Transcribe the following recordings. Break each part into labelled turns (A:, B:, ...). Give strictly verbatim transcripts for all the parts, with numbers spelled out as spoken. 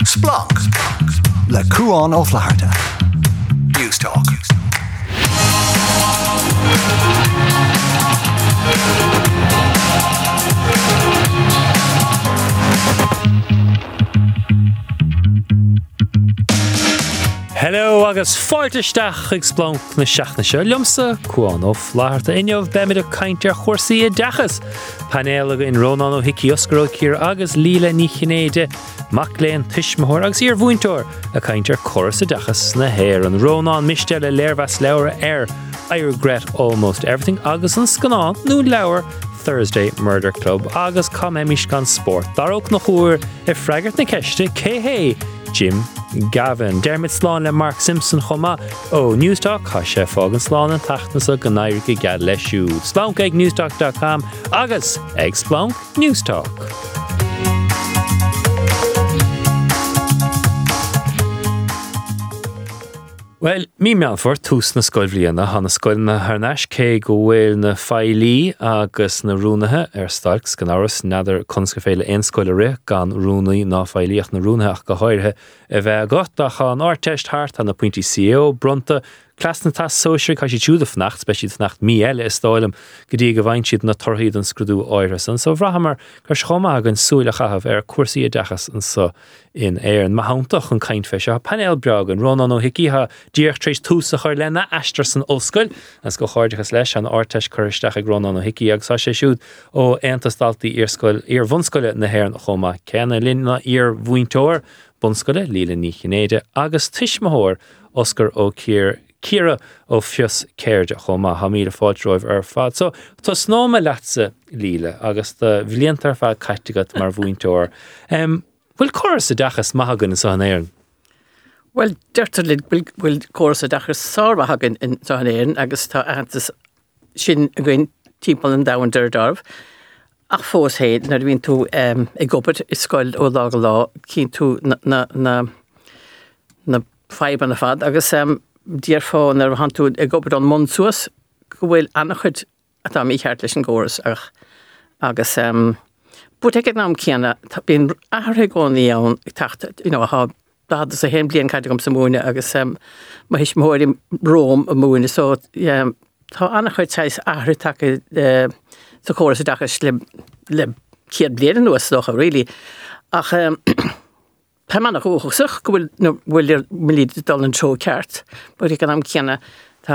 A: Splunk. Le Cúan ó Phláirte. News Talk.
B: Hello agus fáilteteach ag Splunk na seachna seo liomsa Cúan ó Phláirte inniuh beimid a caintear chóirsaí a dechas. Panéal aga in Rónán ó Hickey Oscar Cír agus líle ní chinéide mac léon tuismthóir agus ar bhainteoir a caintear chóras a dechas na héir an Rónán mistéil le léirmheas leabhar air I regret almost everything agus an scanán nó leabhar Thursday Murder Club agus caméis gan sport. Daróg na chúir i freigart na ceiste cé Jim Gavin. Dermot Slán le Mark Simpson chuma ó Newstalk cha sé fágan slán an tachtnasa go nair go gad le siú. Splunk ag newstalk dot com agus ag Splunk Newstalk. Well, mí meanfor tús na scoil bhliana ha na scoil na harneis cé go bhfuil na fáilí agus na rúnathe ar starks gan áras nadidir consca féile ein scoil a ri gan rúnaí ná fáilíoch na rúnathe ach go háirithe a bheith agat a cha an áirteist thart an na pointí C E O bronta Clas na tas sóisiir cai si túúda fnacht, spesiad fnacht mí eile is stáilm go dtí go bhaint siad na torthaíd an scrúdú áiras an so bhrahamar gur chuma agan súla chahabh ar cuasaí a dechas an so in éir an mahaintach an caint feise ha panel breag an Rónán ó Hickey ha díoch trééis túsa chuir lena astras an óscoil as go cháirdechas leis an áirteis chuiristeach ag Rónán ó Hickey agus sa sé siúd ó antastaltaí ar scoil ar bhunscoile na héir an chuma cena linna ar bhainteoir bunscoile líle ní chinéide agus tuismthóir Oscar ó Cír Ciara ó fios céirde chuma ha míle fáiltróibh ar fad. So, tá snáma leatsa líle agus de bhliantar fad caiitigat mar bhainteoir. Um, bhfuil choras a dechas maithagan in san éireann?
C: Well, deirtar bhfuil choras a dechas sáir maithagan in san éireann agus tá antas sin a gcuin timpeall an domhan deirdarbh. Ach fós héad, nar bhíonn tú um, ag gobert i scoil ó lá go lá, cín tú na, na, na, na feib an a fad, agus um, díar fáin ar bhain tú ag gobert an món suas, go bhfuil annachchuid atá mí cheart leis an gcóras ach agus um, bút ag nám céanna, bíon athra gánaí ann ag tacht, you know, ha dad sa hen blian caiite gom sa múine agus um, ma his móir i Róm a múine, so um, tá annachchuid seis athra take uh, sa chóras a dachas le, le céad blian nuas docha, really. Ach um, Tá manach óchach go bhfuil no, bhfuil milíad dal an tro ceart, bud ag an am ceanna tá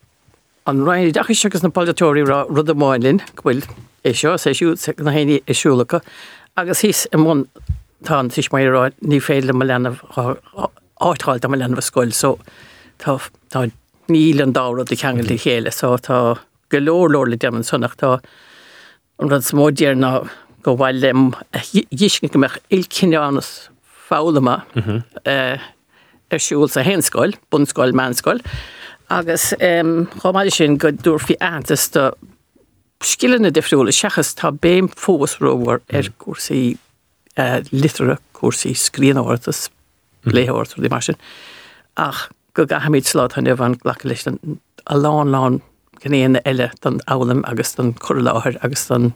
C: an roií dachas agus na poldatóirí rud amáinlinn go bhfuil é seo sé siú na héine é siúlacha agus hís am món tá an tuis mai rá ní féile me lenah áitháil am lenah scoil, so tá tá níl an dárad i cheangail i chéile, so tá golóir lór le deaman sunnach tá an rud smódíar ná go bhhail lem dhiiscin go meach ilcineánus fáulama mm-hmm. uh, ar siúil sa hénscoil, bunscoil, manscoil, agus um, chomáile sin go dúr fi antas do skillanna difriúla seachas tá béim fós róhar ar cuasaí uh, litera, cuasaí scríanhortas, mm-hmm. léhortas, di mar sin. Ach, go gahamid slád han bhan ghlacha leis a lán lán gnéana eile don álam agus don chorláthir agus don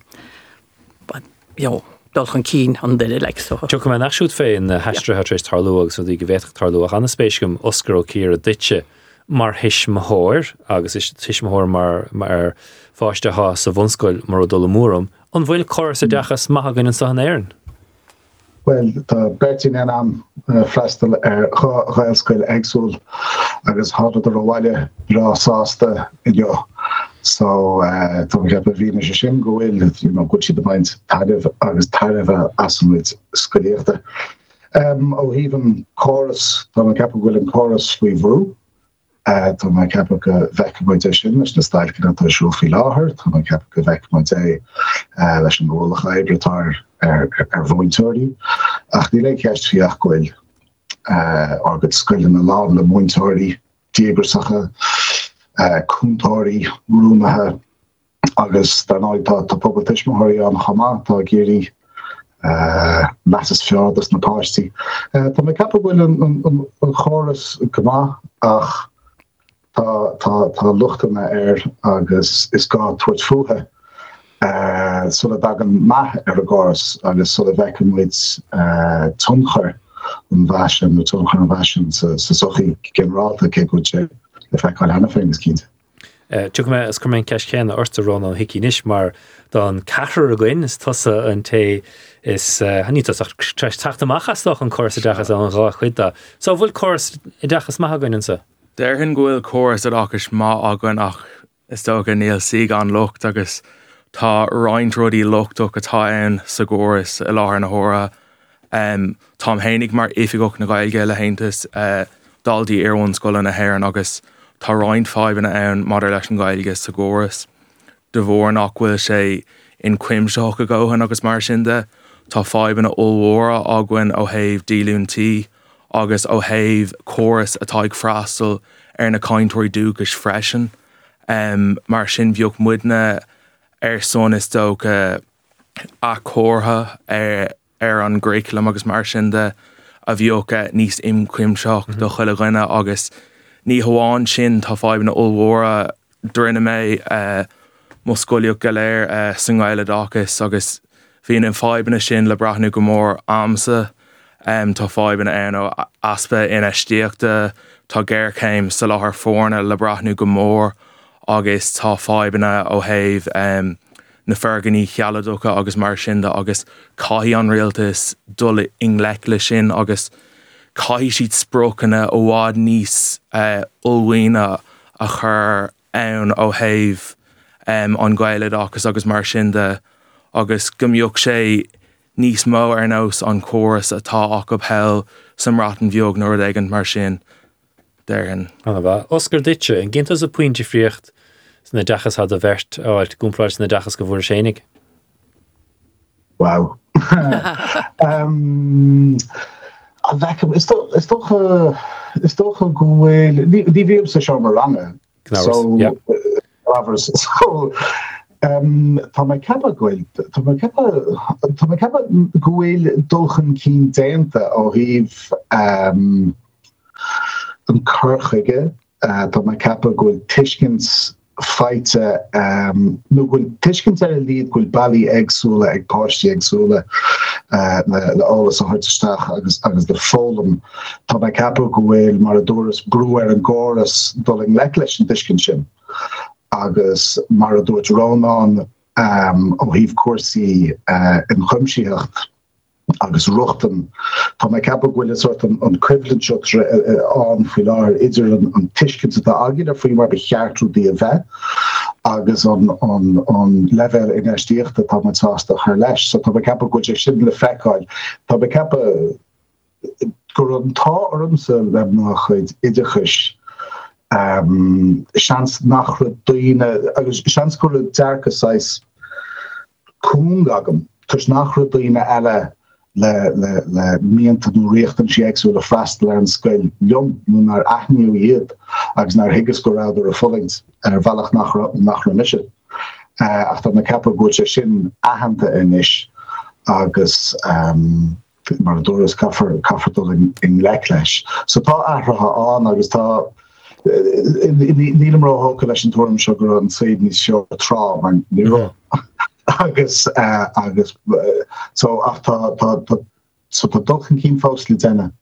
C: jo, dulchan cín an duine le so.
B: Jo go man nachsút féin na heistre hatréis tarlúag so dí go bhéach tarlúach an spéisgum Oscar ó Cír a ditse mar hismthóir agus is hismthóir mar mar fáiste há sa bhunscoil mar ó dul múram an bhfuil choras a dechas maithagan in san éireann?
D: Well, tá bertin an am uh, freistal ar chailscoil agsúil agus háda ar bhhaile rá sásta i jo. So, uh, tá ceap a bhína sé sin go bhfuil, you know, go siad a baint tairibh agus tairibh asamid scoiléirte. Um, ó híhan choras, tá ceap a bhfuil an choras faoi bhrú, uh, tá ceap a go bheic muid é sin, leis na stailcin atá siúil faoi láthair, tá ceap a go bheic muid é uh, leis an bhólach éibretáir ar ar bhainteoirí. Ach ní le ceist fiach goil uh, agad scoileann na lán le bhainteoirí, díogarsacha, Uh, cúntóirí rúmathe agus den áid tá tá pobal tuismothirí an chama tá géirí uh, meas feardas na páistí. Uh, tá mé cappa bhfuil an, an, an choras gomá ach tá tá tá luchtainna air agus is gá tuairt fuathe uh, sula dagan maith ar a gáras agus sula bheicean muid uh, tunchar an bhaisian nó tún chun bhaisian sa sochaí generalta cé go sé le feicáil hena féin is cínte.
B: Tu me is cumén ceis chéanna ortarrán an hicí níis mar don cahar a gin is tusa an té is haníach treis taachtamachchasach an choras a dechas an rá chuida. So bhfuil choras i dechas maithe gainn sa?
E: Déir hin ghfuil choras aachas má agan ach is tóga níl sig an lucht agus tá roiint rudí luchtach atá ann sa gcóras i láthair na hóra. Um, Tom hénig mar ifigach na gailge le héntas uh, daldaí arhain scoile na hhéireann agus tá roiint fáimhna ann mar leis an gailge sa gcóras. De bhór nach bhfuil sé in cuimseach a ggóhan agus mar sinnde, tá fáimhna óhóra aghain ó thaobh dílúntí agus ó thaobh choras atá ag freastal ar na caintóirí dúchas freisin. Um, mar sin bheoh muidne ar son is dócha a chórtha ar, ar an gréiclam agus mar sinnde a bheocha níos imcuimseach mm-hmm. do chuile gine agus ní hamháin sin tá fáimhna óhóra drinne mé uh, mo scoilíoch go léir uh, san ghaile dachas agus bhíon an fáimhna sin le brathnú go mór amsa um, tá fáimhna ann ó aspa in eistíochta tá géircéim sa láthair fórna le brathnú go mór agus tá fáimhna ó thaobh um, na ferganí chealaducha agus mar sinnde agus caithí an rialtas dul inglec le sin agus caithí siad sprócanna ó bhád níos uh, ulmhaoine a chur ann ó thaobh um, an ghaile dachas agus mar sinnde agus gombeoch sé níos mó ar nós an choras atá ach go hell san ratan bheog nuair ag an mar sin déirhin.
B: Anna bha, Oscar ditse, an gintas a puinte friocht na dachas had a bheirt áilt gúmpláir na dachas go bhfuair sénig?
D: Wow. um, is toch is toch uh, is toch een goeie die die weer op zijn zomer lange. So
B: yeah.
D: uh, so um van mijn kappa goeie van mijn kappa van mijn kappa goeie dolgen kien teente of heeft um een kurgige uh van mijn kappa goeie tischkens feite um no goeie tischkens er lead goeie bali eggsule eg party eggsule uh the alles so hard to stach agus agus the folum to my capo goel Maradorus brewer and gorus dolling lecklish and dishkinshin agus Marador Ronan um o hif corsi uh in Chumshiacht agus ruchten to my capo goel sort of equivalent shot on filar idir an tishkins the agida for you mar bejartru die event agus on on on level in ersticht dat het saast haar les so to cap go sin le feáil to cap go an tá ormse le nach idirchis um chans nach doine agus chans go derke seis koengagam tus nach doine elle le le le miente doen richten checks so de fastland skuil jong nu naar achnieuw hiet agus naar higges go ouder de follings en er vallig nach nach misje uh achter na cap go sin ahante in is agus um Maradorus kaffer kaffer in in Lecklash so tá ahra an agus tá nílimrá hokelation torm sugar an Sweden is show tra man ni agus uh, agus uh, so after the so the dolphin keen falsely denne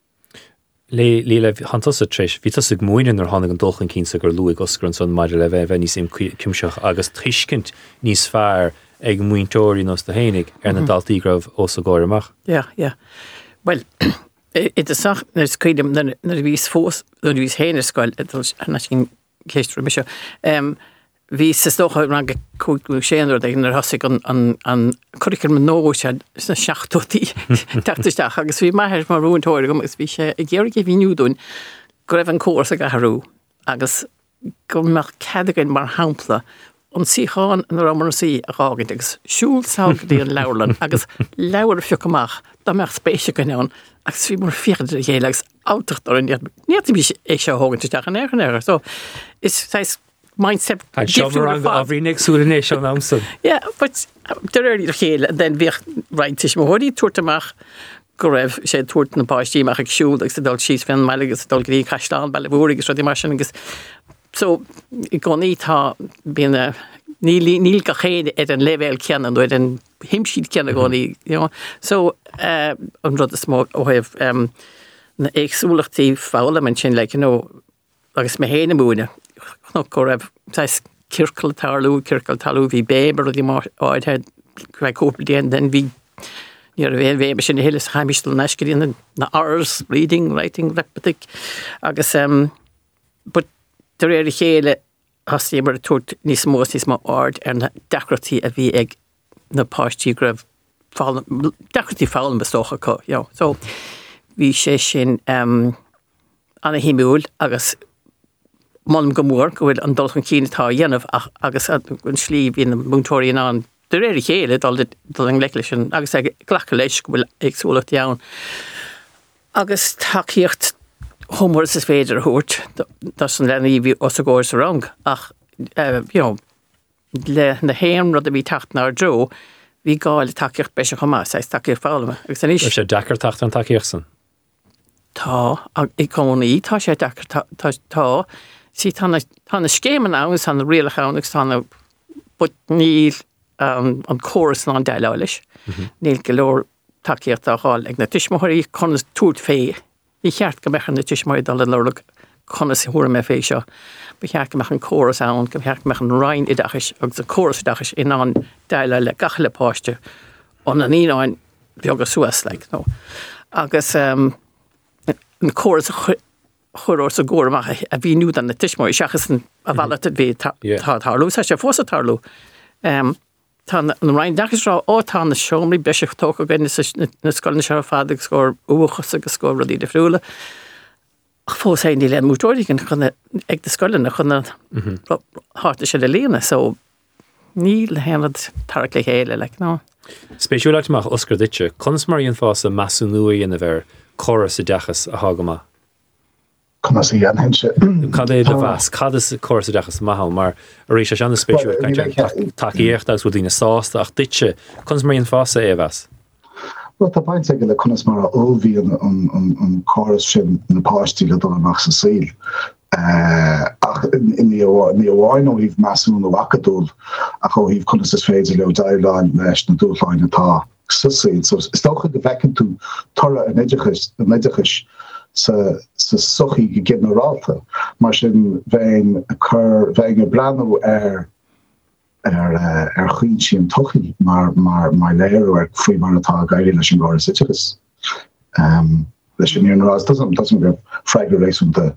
B: le le hantas treis ví sig moinen er hannig an dolphin keen segur Louis Oscar son mar le ve ní sim kimseach agus triskent níos fear ag muintóí nos de hénig er na daltígraf os goach.
C: Ja ja well it is sach er skrim na vís fós na vís héneskoil sin keistru mis um vi se stoch rang koú séanir er hasig an an an choidir man nó se na seachtí teteach agus vi mai mar runtóir gom is vi sé i ggéirige víúún go raibh an cóir a gaharú agus go mar cedagin mar hapla an siáin an ramar sí a rágin agus siúlságadí an lelan agus leir fiúach da meach spéise ganán agus vi mar fiidir hélegs átacht ar net bí ag se hágann teach an air so is seis mindset
B: every next nation Amson.
C: Yeah, but the early hele then weer right is maar die toerteach gorev sé toert na pastí mag ik siúl ik dal sies van meilegus dal grí kastal belle borig is wat die margus so ik kon niet ha bin níl níl gachéide et een level kennen door den himschied kennen go nie, you know. So uh I'm not the small I have um na exultative foul men chin like you know agus me hene moene. No correct. Sais Kirkel Tarlu, Kirkel Talu vi Beber die maar uit had kwijt kopen die en dan wie ja we we hebben een hele schamistel naskrin na hours reading writing repetik agus um but der er hele has je maar tot nis most is maar art en decoratie a wie eg na party grave fallen decoratie fallen bestochen ko ja so wie shin um an a himul agus Malm gomor go wil an dolchen kine ta yenf agus an sleeve in Montorian an der er hele al dit ding leklichen agus glakkelech go wil ek so down agus takiert humor is veder hoort dat is dan wie os goes wrong ach uh, you know le na heim rod vi tacht na jo vi gal takiert be gema sei takiert falme ik sen is
B: sé dacker tacht an takiersen
C: ta ik kom nie ta sé dacker ta ta si tanna tanna skemen aus han real chaunics tanna but níl um an chorus an dialogisch níl gelor takiert a hall ag na tismorí konnas tút fé í cheart go mechan na tismorí dal lorlug konnas hor me fé seo be cheart go mechan chorus an go cheart mechan rein idachis ag the chorus idachis in an dialogue gachle páiste on an ín biogus suas like no agus um an chorus choror sa gorma a vi nu dan tishmo shachasen a valet be ta tarlo sa fosa tarlo um tan an rein dagisra o tan shomri bishop talk again na skollen shara fadig skor uchos a skor rodi de frule ach fo sein die len motoriken kan ek de skollen kan hart is de lene so níl henad tarkle hele like no
B: Specialach mach Oscar ditche kons mar in fase masunui in ver chorus dachas a hagama
D: Kan sy an hense.
B: Cad é de bheas, cad is chorsa dechas maithal, mar a rééis sé an spéisiú takeíocht agus bhfuil dtína sásta ach duitse, chun maríon fása é bheas?
D: Well, tá baint ag le chunas mar a olbhí an choras sin na páistí le dul amach sa síl. Ach in ní bháin ó híh measún ó bhacadúil ach ó híh chunas is féidir le daibhláin leis na dúchláin atá sa síl. So is tócha go bhecinn tú torra an éideachis sa sa sochi generalta mar sin vein a cur vein a brano er er er chuintí an tochi mar mar mar leir er free martá gaile leis an gáir situs um leis an ian ras doesn't doesn't go fragmentation the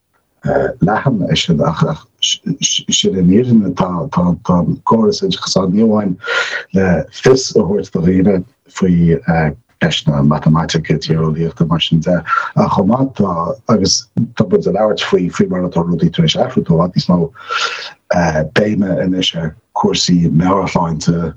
D: lahan is ach sin in ian tá tá tá gáir situs an níhain le fis a hort do riine foi Eshna mathematica teoríochta mar sin de a chomata agus tabud an áirt faoi faoi mar atá rudí tar éis afrútó is nó béime in is a cuasaí mearachláinte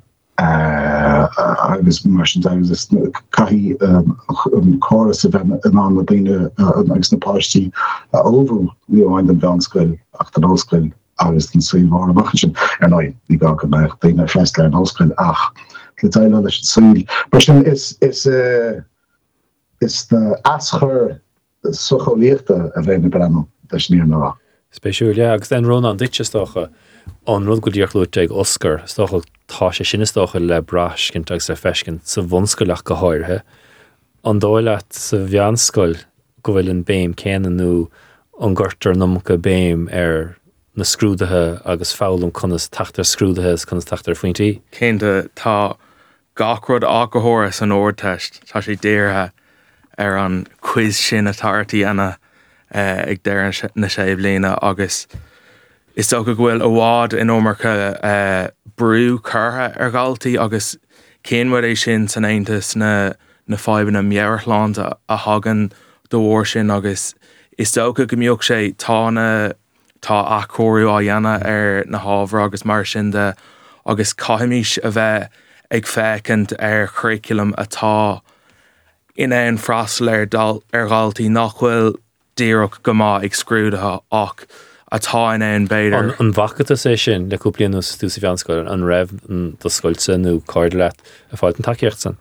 D: agus mar sin agus is caihí choras a bheith an an na daine agus na páistí a óbhrú níomhain an bheanscoil ach an óscoil agus an suíomhhar amach sin ar ná ní gá go meach daine freisle an óscoil ach le daile leis an suíl. Mar sin is is is the ascher socholéachta a bheith na brano leis níor ná.
B: Spéisiúil ja agus den run an ditse stocha an rud go díoch luúte ag Oscar stocha tá sé sinna stocha le bras cin ag sa feiscin sa bhunscoilach go háirthe an dóile sa bheanscoil go bhfuil an béim céanna nó an gurtar numcha béim ar na scrúdathe agus fálam chunas taachtar scrúdathe chunas taachtar faointí.
E: Cénta tá gachrod ácahóras an óirteist tá sé déirthe ar an quiz sin atáirtí ana uh, ag deir na séh léine agus is so go bhfuil óhád in ómarcha uh, brú curtha ar galtaí agus céanmhar é sin san aontas na na fáiban na mearchláán a, a hagan do bhór sin agus is so go gombeoh sé tá na tá achóirú á dhéana ar na hábhar agus mar sin de agus caiimiis a bheith ag fécint ar curriculum atá in an freastal ar dal ar galtaí nach bhfuil díreach go maith ag scrúdathe ach atá in an beidir.
B: An bhacata sé sin le cúplaíon ús tú sa bheanscoil an raibh an do scoilte nó card leat a fáil an takeíocht san.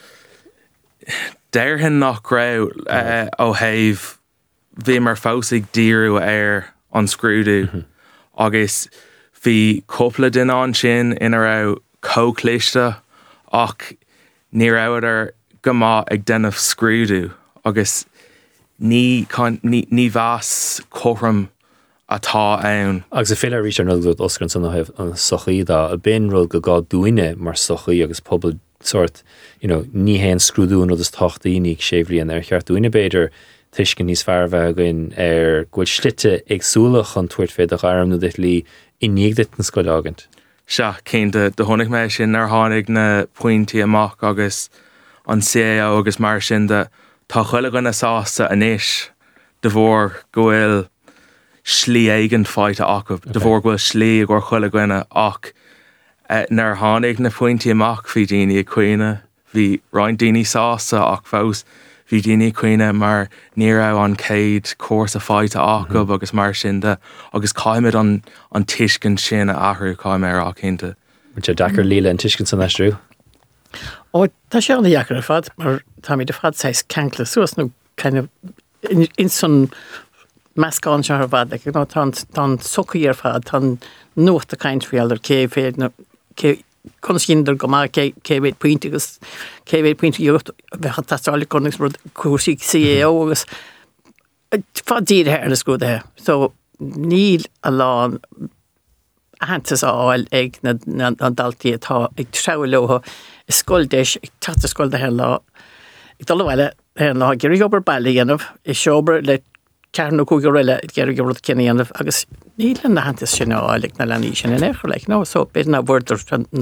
E: Deirhin nach raibh uh, ó thaobh bhí mar fósaigh díreú ar an scrúdú mm-hmm. agus bhí cúpla duine an sin ina raibh cócliste ach ní raibh go maith ag denmh scrúdú agus ní ní ní bheas chom atá ann.
B: Agus a féile rí an rud oscail san heh an sochaí dá a ben rud go gá dúine mar sochaí agus pobl sort, you know, ní hen scrúdún agus tochtaí ní séhríon ar cheart dúine beidir tuiscin níos fear bheith againn ar gúil slite agsúla chun tuairt féad a garm nó dit lí iníag dit an scoil agant.
E: Se cénta de tháinig mé sin ar tháinig na pointí amach agus an C A O agus mar sin de tá chuile gona sásta inis de bhór go bhfuil slí éigen fáite acu, de bhór go bhfuil slí gur chuile gona ach nar tháinig na pointí amach bhí daoine cuioine, bhí roiin daoine sásta ach fós bhí daoine cuioine mar ní raibh an céad córas a fáite acu agus mar sin de agus caiimiid an an tuiscin sin a athrú caiimid ar cénta.
B: Mu sé dachar líle an tuiscin san estrú?
C: Ó tá sé an dheachar ar fad mar tá mí de fad seis ceancla suas nó kind of in, in son meascáin se ar fad, ag nó tá socaí ar fad tá nuacht a caint fiallar cé féad nó chun síndar go má céhéad puinte agus céhéad puinte dúcht bheitcha tastála connigs rud cuasaí C A O agus fad díad ar na scúda. So níl a lán hantas áil ag na daltaí atá ag treo leotha is scoildéis ag tata scoil de hen lá ag dul bhile hen lá geirí obair bailí dhéanamh is seobair le cearn ó cúgur riile geirí go rud cinna dhéanamh agus níl na hantas sin áil ag na leanaí sin in éair le nó so bit na bhirtar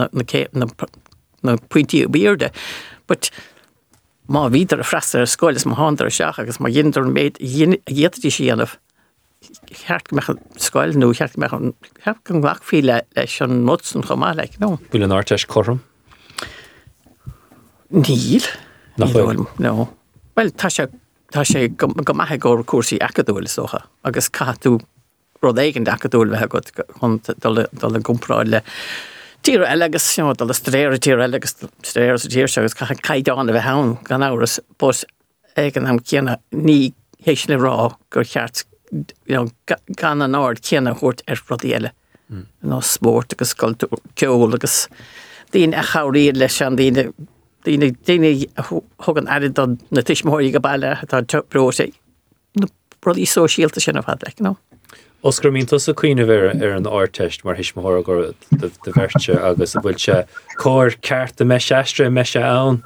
C: na puintí bíirde. But má víidir a freistar a scoil is má hándar a seach agus má dhéanidir méid dhéatadí sí dhéanamh cheart me scoil nó cheart me cheart go ghlach fí le leis an nutsan chomá le nó.
B: Bhfuil an áirteis chorm?
C: Níl.
B: Nach
C: no. Well, tá sé tá sé go maithe go cuasaí acadúil socha agus catú rud éigen acadúil bheith go chun dul an gúmpráid le tír eile agus dul stréir tír eile agus stréir sa tíir se agus cha caiidáin a bheith hán gan áras bus ag an am ceanna ní hééis le rá gur cheart gan an áir ceanna chuirt ar rudí eile nó spórt agus scultú ceol agus dín a chairí leis an díine díine díine thugan airad na tuismóirí go bailile tá bró sé rudí sóisialta sin a fad le nó.
B: Oscar míntas a cuioine bhar ar an áirteist mar hisismthra gur de bhirte agus a bhfuil se cóir ceart a me seastra me se ann.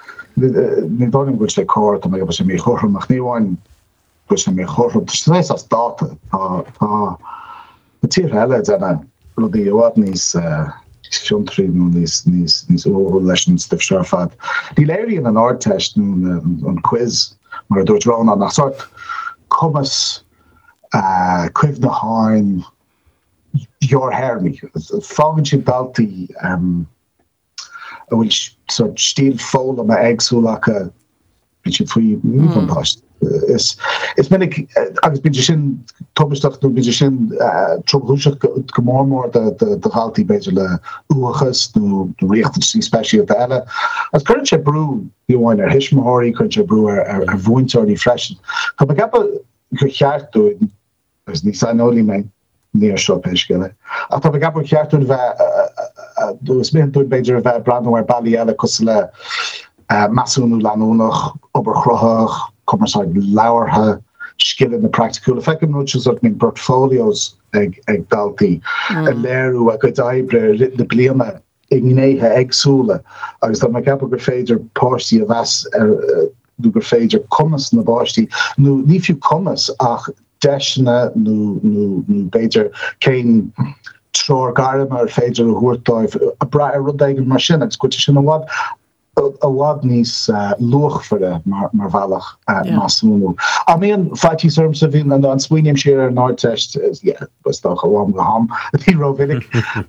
D: Ní dáin bhfuil sé cóir a mé go sé mé chormach níháin go sé mé chorm trééis as dáta tá tír heile denna rudí bhád níos siúntrí nó níos níos níos ó leis an stif sear fad. Ní léirí an áirteist nó an quiz mar a dúirt rán an nach sort cumas Uh, cuimh na háin your hairmi. Fágann si daltaí um, a bhfuil so stíl fóla me agsúlacha bhí si faoi mípáist. Is is minnig agus bíidir sin tobestocht nó bíidir sin tromhúiseach go mórmór de daltaí beidir le uachas nó riachtaí speisialta eile. As chuann sé brú bhíháin ar hisismthirí chuann sé brú ar bhúinteoirí freisin. Tá gappa go cheartú agus ní sanolí me níor seo peisceile. A tá gapar cheartú bheith dús mé dú beidir bheith brandú ar bailí eile cos le masúnú leanúnach, obair chruthach, cumarsáid leabhartha, skillin na practical effective notions of min portfolios ag ag daltaí a léirú a go daibre rit na bliana ignéithe agsúla agus tá gapar gur féidir páistí a bheas ar dú gur féidir cumas na báistí nó ní fiú cumas ach deisna nó nó beidir céin tror garim ar féidir a thuairtáibh a bra a rud éigen mar sin agus go sin a bhd a bhd níos luachfare mar mar bhealach masúnú. A míon fáití sum sa bhín an an smuoinim siar ar an áirteist bus dá go bhám go ham a tí rovinnig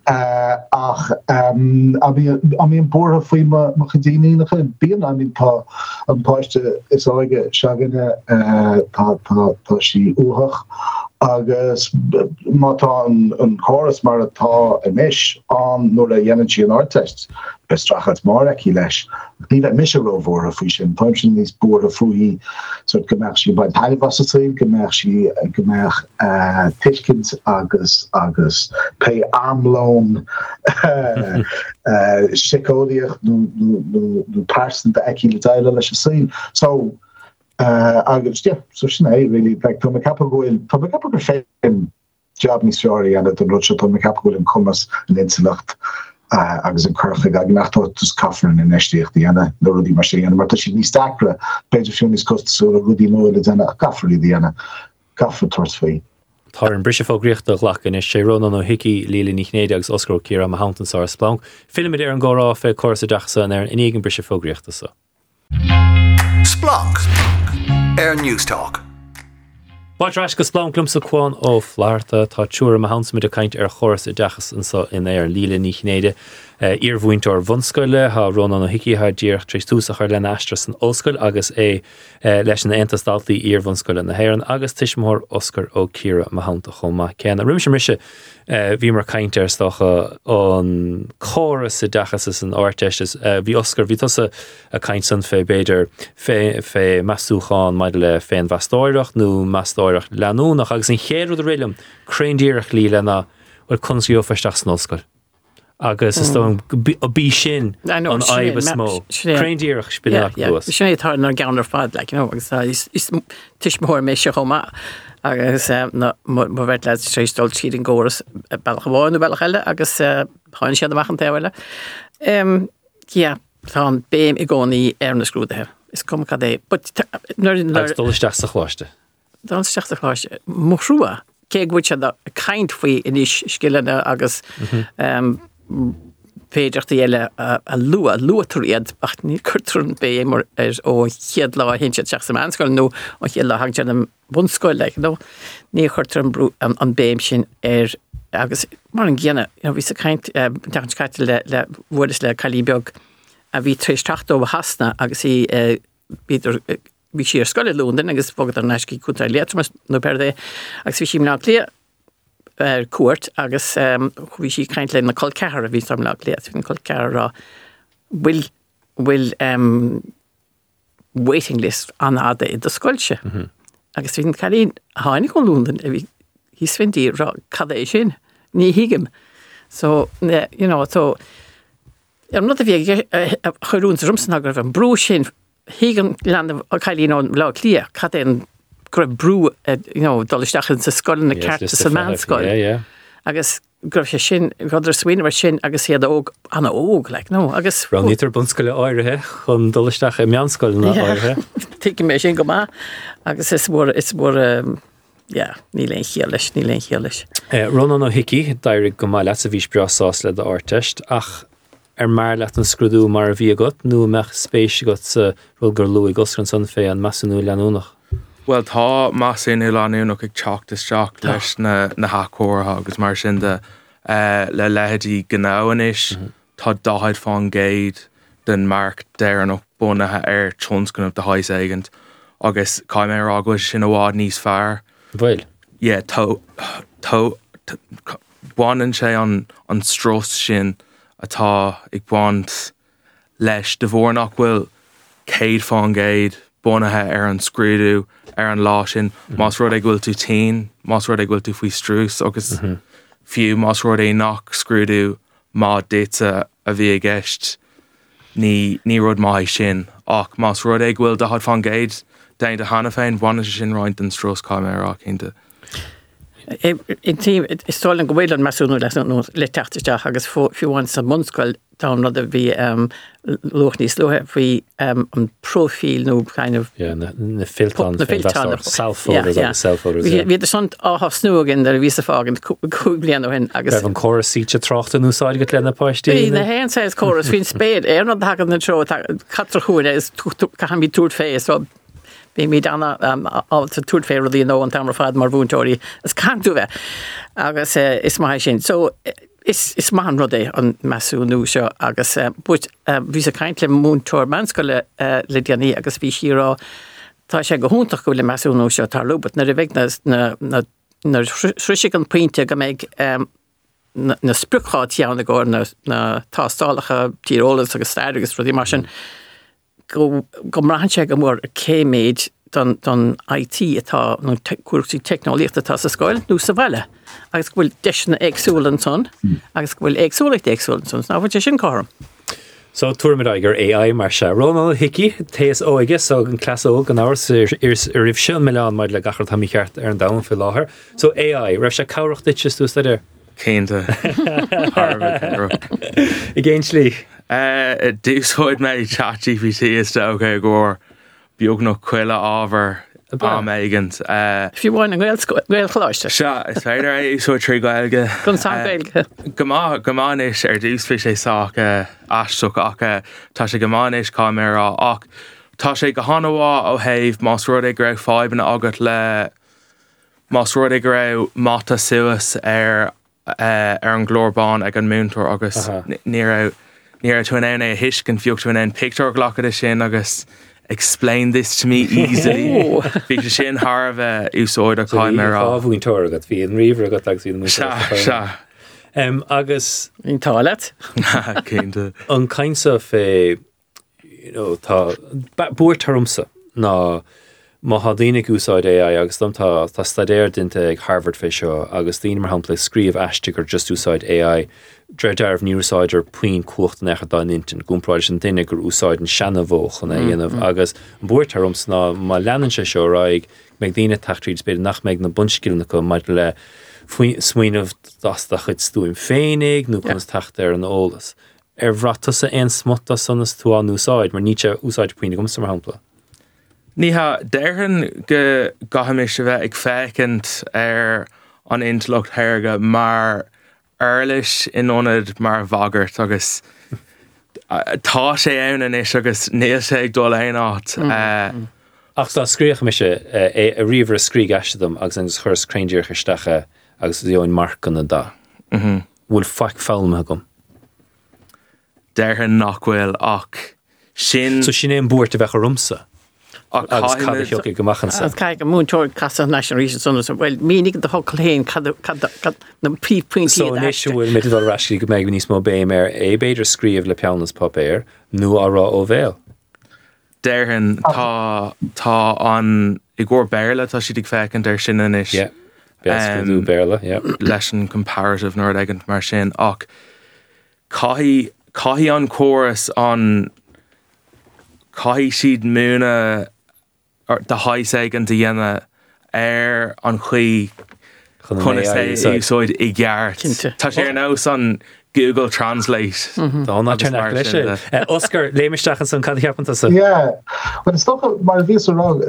D: ach a míon bortha faoi mar chodíínacha bíon a mín tá an páiste is áige seaganne tá sí uthach agus mátá an choras mar atá inis an nuair a dhéanann sí an áirteist gus strachas mar aici leis. Ní bheith mis rómhór a faoi sin, táim sin níos búir a faoí so gombeach sí baid tailhhasaí, gombeach sí gombeach tuiscint agus agus pay armlón sicóíocht nó person de aici le daile leis a sin. So Uh, agus, yeah, so sin é, really, like, tá me cappa goil, tá me cappa go féin job ní seoirí anna don rutse, tá me cappa goil an cumas an insilacht uh, agus an curchaig ag nachtá tus caffran in eistíocht í anna, no rudí mar sé anna, mar tá sí ní stacra, beidir fiú níos costasú a rudí nó le anna a caffraí di anna, caffa tuairt faoi.
B: Tá an brise fógríocht a ghlachan is sé Ronan ó Hickey líla ní chnéide agus Oscar Kira a Haunton sá splánk. Filmid ar an górá fé choras a dachsa an ar an igen brise fógríocht a sa.
A: Splunk. Air News Talk.
B: Báid reis go splánklum sa cuán ó Flairta tá túra a hansmid a caint ar choras a dachas an sa in ar líla ní chnéide. Iarmhainteoir bhunscoile ha Ronan ó Hickey ha díoch tréis tús a chuir len astras an óscoil agus é leis an antastaltaí iarmhunscoile na héireann agus tiismór Oscar ó Kira a Haunta chomá ceanna. Rimse mise bhí mar caint ar stocha an choras a dachas is an áirteistes bhí Oscar bhí tusa a caint san fé beidir fé fé masúcháin maidide le féin vastóireach nó mastóireach leanúnach agus an chéadú a rilim craindíireach lí lena bhfuil cunsío feisteach san óscoil. Agus is tó a bí sin an aibh smó. Craindíireach spinach luas.
C: Sin tá nar ganar fad, like, you know, agus is tiismór mé se chomá. agus má bheit le sé stolt siad an ggóras bailachháin nó bailach eile agus háin siad amach an taile. Tá an béim i gcónaí ar na scrúdathe. Is cum cad é.
B: Agus dul isteach sa chláiste.
C: Dá isteach sa chláiste. Mórrua, cé gúid se a caint faoi inis scilena agus féidircht eile a lua, luatúriad ach ní curtrún bé mar ó chiad lá hinse teach sa anscoil nó ó chiad lá hangte an bunscoil le nó ní curtrún brú an béim sin ar agus mar an gcéanna bhí sa caint teach caite le le bhuadas le cailíbeag a bhí tríéis tachtó hasna agus í bíidir bhí sí ar scoile lúndan agus fogad ar neiscí cúnta léatmas nó perdé agus bhí sí mná lé ar cuairt agus bhí sí caint le na col cehar a bhí sam le léat hín col cehar a bhfuil bhfuil waiting list an ada i do scoilse agus hín cailín háinnig go lúndan a bhí hí svindí rá cad é sin ní hiigim so you know so ar not a bhí chuún rumsan agur an brú sin hiigim land a cailín an lá lia cad é grab brú you know dolisteach in sa scoilna cearta sa manscoil agus grab sé sin gadidir swin mar sin agus siad óg anna óg like no agus
B: Ránítar bunscoile áirithe chun dolisteach i meanscoil na áirithe
C: Tuigim mé sin go má agus is mór is mór yeah ní lein chéalis ní lein chéalis
B: Ronan ó Hickey dairig go má leat a bhís breasás le áirteist ach ar mar leat an scrúdú mar a bhí agat nó meach spéis agat sa bhfuil gur luí goscran san fé an measúnú leanúnach.
E: Well, tá más in Ilanúnach ag teachtas teach leis na na hacóirtha agus mar sin de le lehetí gnáhanis tá dáid fáin géad den marc déanach bunathe ar tionscanmh de hais éigent agus caiim ar agad sin bhád níos fearr.
B: Bhfuil?
E: Yeah, tá tá bhaineann sé an an strós sin atá ag bhaint leis de bhórnach bhfuil céad fáin géad bunathe ar an scrúdú ar an lá sin, más rud ag bhfuil tú tain, más rud ag bhfuil tú faoi strús, agus fiú más rud é nach scrúdú má déite a bhí ag gceist ní ní rud maith sin, ach más rud ag bhfuil de had fan géad dain de hana féin bhaine sin roiint an strós cáim ar ach cínte.
C: In tí is stáil an go bhfuil an measúnú leis nó le teachtasteach agus fiúhain sa munscoil tá rud a bhí luch níos luthe faoi an profíl nó kind of
B: na filtán self-photos agus self-photos.
C: Bhí son áth snúgin ar a ví a fágan cúig blian ó hin agus
B: Bheith an choras síte trochta nó sáil go lena páistí.
C: Bhí na hen sé choras hín spéad ar nó hagan na tro catra chuúine is caihan bhí túirt fééis so Bhí mí anna áta túirt fé ruí nó an tamar fad mar bhúntóirí is canú bheith agus is mai sin. So is is man rud é an measúnú seo agus buit bhí a caiint le múntóir manscoile le déanaí agus bhí sírá tá sé go húntaach go le measúnú seo tar lubat na bheith na na srisig an pointe go méid na spruchá teanna go na tástálacha tírólas agus stair agus rudí mar sin go go marhanse go mór a céméid don I T atá nó cuasí technolíocht atá sa scoil nó sa bhile agus bhfuil deisna agsúlan son agus bhfuil agsúlacht agsúlan son ná bhfuil sin chom.
B: So tuairmid aigur A I mar se Ronald Hickey téas óige so an clasó gan áras ar rih sin millián maid le gachar tamí cheart ar an dam fi láthair. So A I, raibh se cabhracht ditse tú idir?
E: Cénta.
B: I ggéin slí?
E: Dúsáid mé ChatGPT is tóga gur beag nó cuile ábhar am éigent.
C: Fiú bháin an ghail choláiste?
E: Se, is féidir é úsá trí gailge.
C: Gon sam gailge?
E: Gomáis ar dús fi sé sáca aisteach ach tá sé gomáis cámara ach tá sé go hanahá ó thaobh más rud ag raibh fáibanna agat le más rud ag raibh mata suas ar ar an glórbán ag an múntóir agus ní Níor tú an é hiscin fiúcht tú an picture glachad sin agus explain this to me easily. Bhí sin Harbh úsáid a cáimara.
B: So bhíon tóir agat bhí an riomhar agat le sí an
E: Se, se.
B: Agus
C: Ín tálat?
E: Cénta.
B: an cainsa fé tá búir tarumsa ná má hadínig úsáid A I agus dom tá tá stadéir dinte ag Harvard fé seo agus dtíine mar hampla scríomh eiste gur just úsáid A I dre dearbh ní úsáidir puoin cuacht necha dá intin gúnpráid sin duine gur úsáid an seanna bhóch an dhéanamh agus an búir tarums ná má leanan se seo raig meid dtíine tachtríd beidir nach méid na bunscilna go maid le smuoinemh dasda chud stúim féinnig nó chunas tacht ar an ólas. Ar bhratas a ein smota sonas tú an úsáid mar níte úsáid puoinnig gomsa mar hampla.
E: Ní ha déirhan go gahamis se bheith ag fécint ar an intlocht thairge mar airlis inionad mar bhagart agus tá sé ann is agus níl sé ag dul éon áit.
B: Ach tá scríoch me se a riomhar a scrí gaistedum agus an chur craindíir chuistecha agus dhéoin marc an na dá. Bhfuil faic fáilme gom.
E: Déirhan nachhfuil ach sin...
B: So sin éon búirt a bheith a rumsa? agus cadach go machchan sa.
C: As cai go múntóir casa National Region Sunas, well, mínig de hocal héin na pí pointí.
B: So nisio bhfuil mit dal rasci go meid níos mó béim ar é beidir scríomh le peannas pop air, nu ará ó bhéil.
E: Déirhan tá tá an i gcór béirle tá siad ag fécinn ar sin inis.
B: Yeah. Beascadú béirle, yeah.
E: Leis an comparative nord agant mar sin ach caithí caithí an chorus an caithí siad múna de hais agant a dhéana ar an chuí chuna sé úsáid i gceart. Tá sé ar nó san Google Translate.
B: Tá ná tearnach lei sin. Oscar, léimisteach an san cad cheapanta sa?
D: Yeah, well, it's not mar bhí sa rá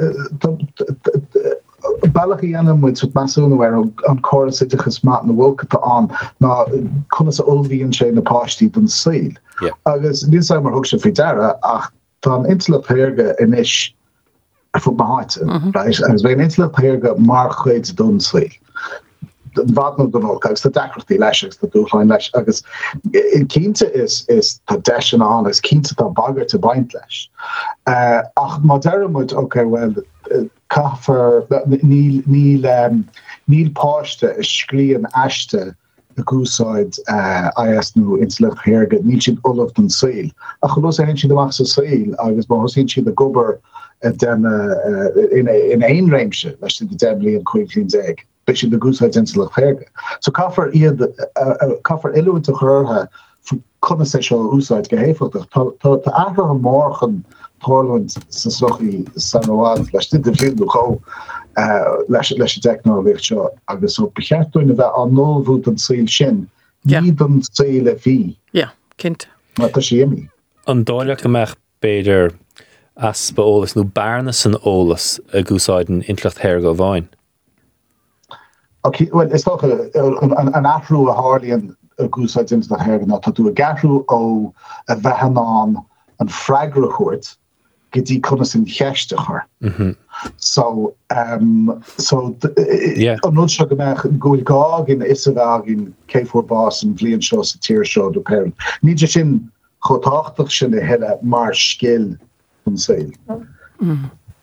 D: bailach í anam muid sut masúna ar an choras idechas mat na bhilcata an ná chuna sa ulbhíonn sé na páistí don síl. Agus ní sa mar thug sé fao deara ach tá an intla péirge inis fu behaite, right? Agus bhí an intla péirge mar chuid don síl. Wat no don ook, agus de dakrachty leis agus de doelijn leis agus in Kinte is is de deschen aan is Kinte dan bagger te baint leis. Uh, ach maar daarom moet ook okay, wel kaffer niel niel um, niel paaste is skrien ashte de goesaid uh, is nu inslucht herget niet in all of den seel. Ach los hen de max seel agus maar zien de gobber den uh, in in een reimse leis de debli en Queen's egg. Beetje de goedheid in te vergen. So kaffer iad kaffer iluint te gehoorha kunnen se zo úsáid gehefeld. Te aange morgen Thorland sa slochi sanoad leis dit de vlieg go leis leis techno ligt zo agus op begert doen we aan nul voet en seel sin. Niet dan seele vi.
C: Ja, kind.
D: Maar dat is mi.
B: An dáileach amach beidir as ba ólas nó barnas an ólas a gúsáiden intlacht hair go bhain.
D: Okay, well, it's toch an an afro a Harleyan a goesaid into the hair not to do a garru o a vehanan and fragra hoort get die kunnas in gestiger. So um so
B: yeah.
D: I'm not sure gemach go gag in isag in K four Bas and Vlian show a tier show de parent. Ni just in chotachtig sin de hele mar skill van sale.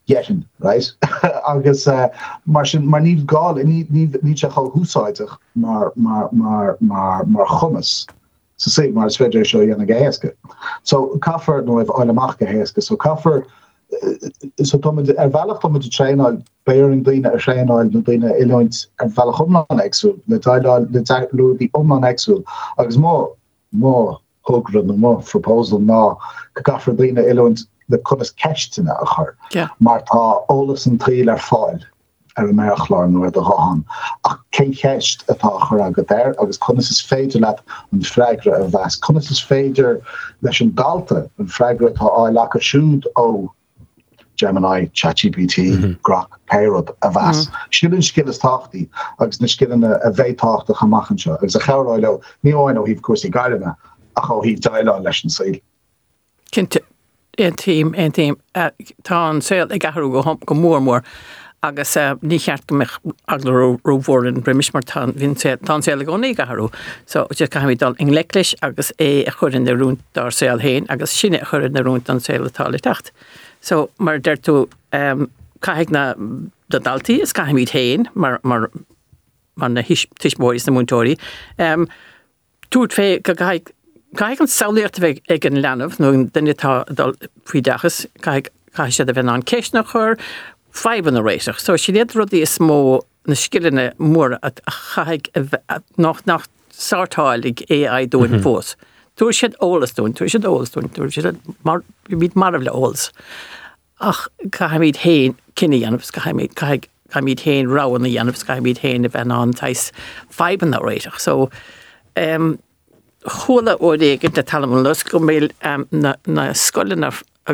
D: getting, right? Agus uh, mar mar níl gáil ní ní ní se cho húsáidech mar mar mar mar mar chumas. So say mar sfeidir seo dhéana go héasca. So caafar nó bh áileach go héasca. So caafar so tomid ar bhealach tomid de tréáil béing daine ar tréáil nó daine ileint ar bhealach omlan exúil, le taileáil le lúdí omlan exúil, agus má má hógra nó má proposal ná go caafar daine ileint le chunas ceistena a chur.
C: Yeah.
D: Mar tá ólas an tríl ar fáil ar a meachláir nuair a gáhan. Ach cé cheist atá chur agad ir, agus chunas is féidir leat an freigre a bheas. Chunas is féidir leis an dalta an freigre atá áileach a siúd ó Gemini, ChatGPT, mm-hmm. Grok, Parrot, a bheas. Mm-hmm. Skillan skill is táchtaí, agus na skillan a bhétácht a chamachan seo. Agus a cheráil le, ní óin ó híh cuasaí gaiilena, ach ó híh daile leis an saoil.
C: Cinnte ein team, ein team, uh, tá an saoil ag gaharú go hom go mór mór, agus uh, ní cheart go meich agla róhórin brimis mar tá saoil go ní gaharú. So, just gahamí dal in leiclis, agus é a churin na rúnt dar saoil héin, agus sinne a churin na rúnt an saoil atá le tacht. So, mar dertu, um, caig na da dalti, is caig míid héin, mar, mar, mar na tiismóris na múntóri. Um, Túrt fé, caig, caig an saoléirt veg ag an lenamh, nó dynne tá dal pwydachas, caig, caig sé da ven an ceisna chur, five an a réisach. So, si léad rudi is mó na skillene mór at caig nach, nach sartálig A I doin mm-hmm. fós. Túr siad ólas dún, túr siad ólas dún, túr siad mar, bíd marvle ólas. Ach, ca ha míid héin cinni anamh, ca ha míid, ca ha míid héin ráwan na anamh, ca ha míid héin a bhean an tais faiban na réitach. So, um, chula ó dégin de talamon lus go méil um, na, na skolin af uh,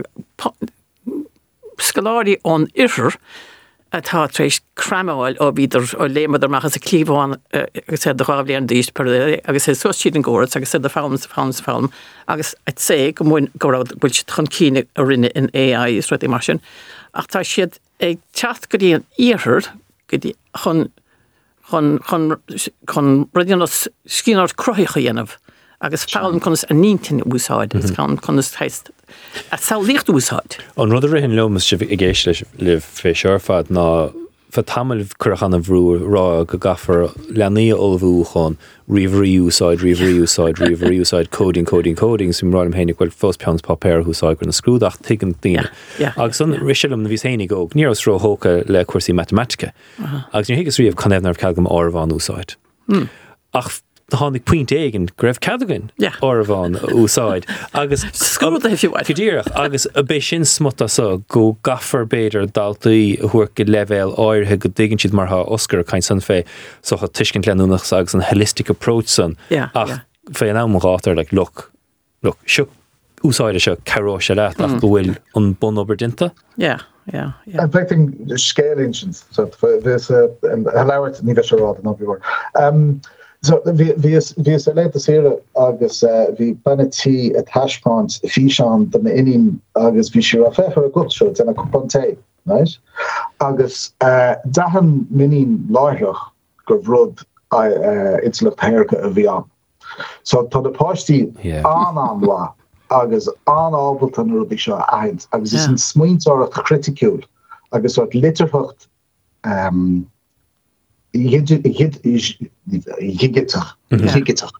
C: skolari on irir atá treéis cramáil ó bíidir ó lémadar machchas a clíomháin agus sé de chábhlí an díist per agus sé suastíad an ggóras agus sé de fámas fámas fám agus et sé go mún gorád bhfuil si chun cíine a rinne in A I is ruí mar sin ach tá siad ag teat go dtí an íthir go dtí chun chun chun chun ruíonas scínáir croicha dhéanamh agus fálam chunas a nítain úsáid is gan chunas theist a saoíocht úsáid.
B: An rud a rihin lomas si i ggéis leis le fé seorfad ná fa tamil curchan a bhrú rá go gafar leanaí olbhú chun riomhrí úsáid, riomhrí úsáid, riomhrí úsáid, coding, coding, coding, sim ráim hénig bhfuil fós peans papéir úsáid gur na scrúdach tuigean daoine. Agus an riisiilm na bhís hénig óg, níor ró hóca le cuasaí matematica. Agus ní higus riomh chunéibhnar ceagam árbhán úsáid. Ach the hánig puint éigen greibh cadagan árbhán úsáid. Agus
C: scrúda if you want.
B: Fidíireach agus a bé sin smutá sa go gafar béidir daltaí a thuair go level áirthe go dtéigeann siad mar tha Oscar caint san fé so cha tuiscint leanúnach agus an holistic approach san.
C: Yeah,
B: ach
C: yeah.
B: fé an am gátar like look look seo úsáide seo caró se leat ach go bhfuil an bon obair dinta.
C: Yeah, yeah, yeah.
D: I'm thinking the scale engines. So there's a hello to Neva Sherrod and everywhere. Um So vi vi vi select sere agus vi banati at hashpoints fishan the inin agus vi sure fe her good shot and a componte right agus uh dahan minin laich go rud I uh it's le perka of vi so to the party an an la agus an ableton rudi sha eins agus is in smuint or critical agus sort litterhocht um Je get je get toch je get toch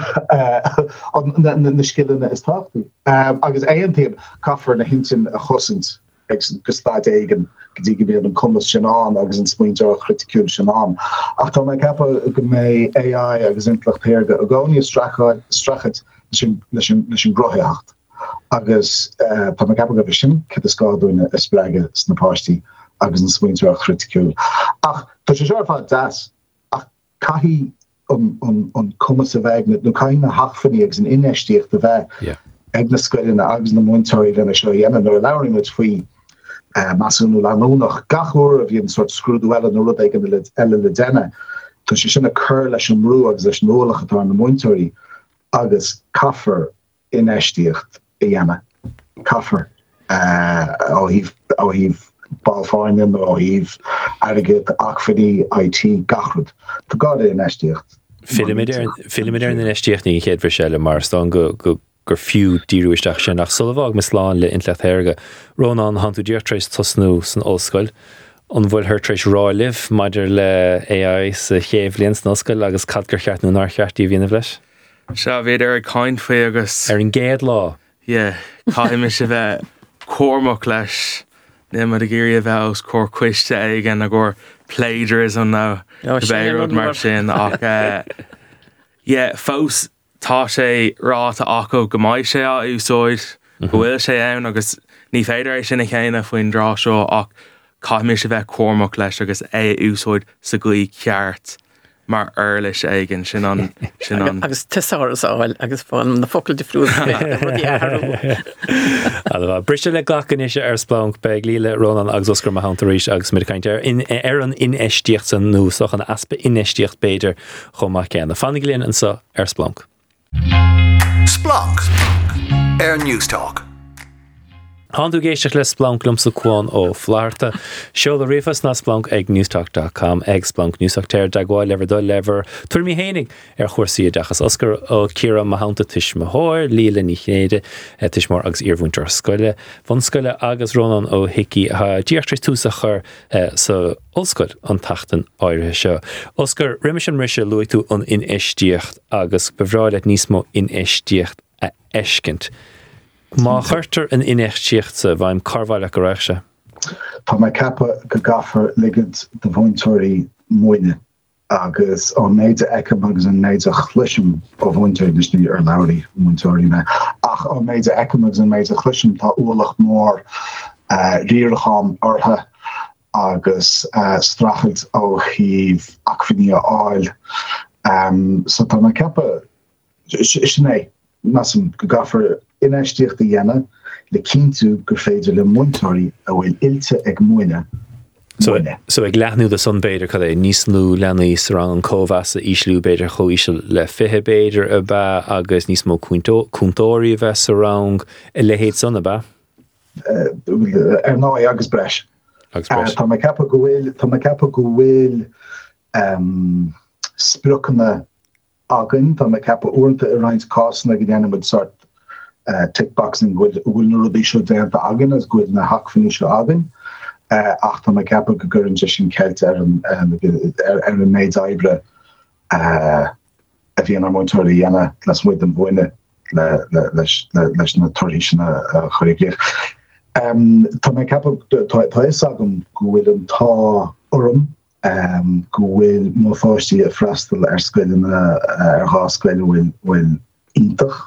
D: on de skillen is tacht agus éon team kaffer na hintin a chossent gesta eigen die be een kommas an agus een smuint critical an ach dan ik heb go mé A I agus implachtpeerde agonia stracha strachet een groheacht agus pa me heb go sin ke de ska doen a sprage snapáistí agus an smuint critical ach Tá sé seir fá das ach caihí an cumas a bheith nó caiin na hachfaní agus an inéistíocht a bheith ag na scoilena agus na muintóirí lena seo dhéanana nó leiring mit faoi masúnú leanúnach gachúir a bhíon sort scrúdú eile nó rud ag eile le déine Tá sé sinna chur leis an mrú agus leis nólacha atá na muintóirí agus caafar inéistíocht a dhéana caafar ó híh ó híh balfáinin ó híh aige achfaní I T gachrud. Tá gáda in eistíocht.
B: Filimidir na eistíocht ní chéad bhar seile mar stán go go gur fiú díúisteach sin nach sulbhag mis láin le intlechthéirge. Rónán hanú deirtrééis tosnú san óscoil, an bhfuil her trééis ráilih maidir le A I sa chéimhlíonn san óscoil agus cadgur cheartnú nar cheartí bhíanamh leis.
E: Se bhéad ar cáin faoi agus
B: Ar an géad lá.
E: Yeah, caiimi se bheith cuamach leis ne mar a géirí a bheith cór cuiste aigen a gur plagiarism ná bhéad mar sin ach yeah, fós tá sé ráta acu go maiid sé á úsáid go bhfuil sé ann agus ní féidir é sin na chéine faoin drá seo ach caiimi se bheith cuamach leis agus é úsáid sa gluí ceart mar earlis aigen sin an sin an
C: agus tesáras áil agus fáin na focail de friúil
B: Alba brise le gachan is ar splánc be líle Rónán agus Oscar Mahantaríis agus mid caiint ar in ar an inéistíocht san nó soch an aspa inéistíocht beidir chomach ceanna fannig líon an sa ar splánc.
A: Splunk. Air News Talk.
B: Handú géisteach le Splunk lumsa cuán ó Flárta. Seo le rifas na Splunk ag newstalk dot com ag Splunk newsachtéir dagháil lever dó lever tuair mí hénig ar chuirsaí dachas Oscar ó Ciara Mahanta tuis mathóir líle ní chéide tuis mór agus iarmhaintear scoile. Van scoile agus Rónán ó Hickey ha díartris túsa chur sa Oscar an tachtan áirithe seo. Oscar riimiis an riise luigh tú an inéistíocht agus bhráile níos mó inéistíocht a eiscint. Má chuirtar an inéistíocht sa bhaim carmhaile go raibh se.
D: Tá mai cappa go gafar ligad de bhaintóirí muoine agus an méide eicem agus an méide chluisim ó bhaintóirí dus ní ar labhraí bhaintóirí me. Ach an méide eicem agus an méide chluisim tá uallach mór ríorchán ortha agus strachelt ó híomh acmhainní áil. So tá mai cappa sinné nasam go gafar inéistíocht a dhéanamh le cinntiú gur féidir le muintóirí a bhfuil ilte ag muoine.
B: So, so ag leathnú de son beidir cad é níos lú lenaí sa an cóhas a íslú beidir cho ísil le fithe beidir a ba agus níos mó cúntóirí a bheith sa rang i lehéad son a ba?
D: Ar ná agus breis. Tá mai cappa go bhfuil tá mai cappa go bhfuil sprucanna agan, tá mai cappa uanta a roinnt cásanna go dhéanamh sort tickboxing bhfuil na rudí seo déanta agan as gúil na hacmhainní seo agan. Ach tá mai cappa go gcuireann sin ceilt ar an méid oibre a bhíon ar muintóirí dhéanamh leis muid an bhuaine leis na toirí sinna choirigh. Tá mai cappa tá is agam go bhfuil an tá orm go bhfuil má fáistí a freistal ar scoileanna ar tháscoile bhfuil bhfuil iontach.